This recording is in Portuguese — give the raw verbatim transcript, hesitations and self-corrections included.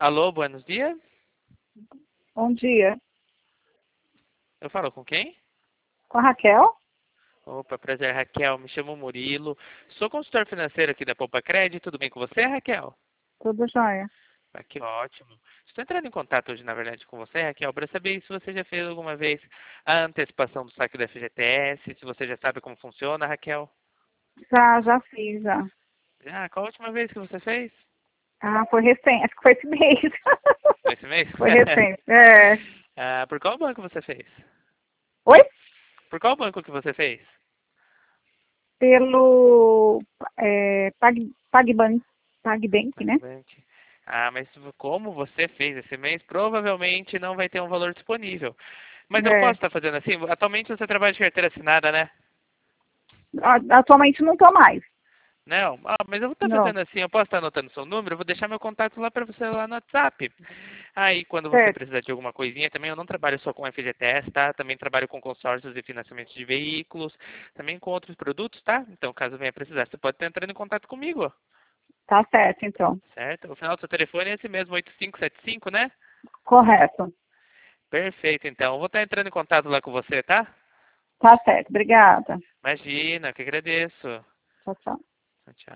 Alô, buenos dias. Bom dia. Eu falo com quem? Com a Raquel? Opa, prazer, Raquel. Me chamo Murilo. Sou consultor financeiro aqui da Poupa Crédito. Tudo bem com você, Raquel? Tudo jóia. Ah, que ótimo. Estou entrando em contato hoje, na verdade, com você, Raquel, para saber se você já fez alguma vez a antecipação do saque do F G T S, se você já sabe como funciona, Raquel. Já, já fiz, já. Ah, qual a última vez que você fez? Ah, foi recente. Acho que foi esse mês. Foi esse mês? Foi recente. É. Ah, por qual banco você fez? Oi? Por qual banco que você fez? Pelo é, Pag, PagBank, PagBank, né? PagBank. Ah, mas como você fez esse mês, provavelmente não vai ter um valor disponível. Mas eu posso É. estar fazendo assim? Atualmente você trabalha de carteira assinada, né? A- Atualmente não tô mais. Não? Ah, mas eu vou estar Não. fazendo assim, eu posso estar anotando seu número, eu vou deixar meu contato lá para você lá no WhatsApp. Aí, quando você Certo. precisar de alguma coisinha, também eu não trabalho só com F G T S, tá? Também trabalho com consórcios e financiamento de veículos, também com outros produtos, tá? Então, caso venha precisar, você pode estar entrando em contato comigo, Tá certo, então. certo? O final do seu telefone é esse mesmo, oito cinco sete cinco, né? Correto. Perfeito, então. Eu vou estar entrando em contato lá com você, tá? Tá certo. Obrigada. Imagina, que agradeço. Tchau, tchau. Tchau.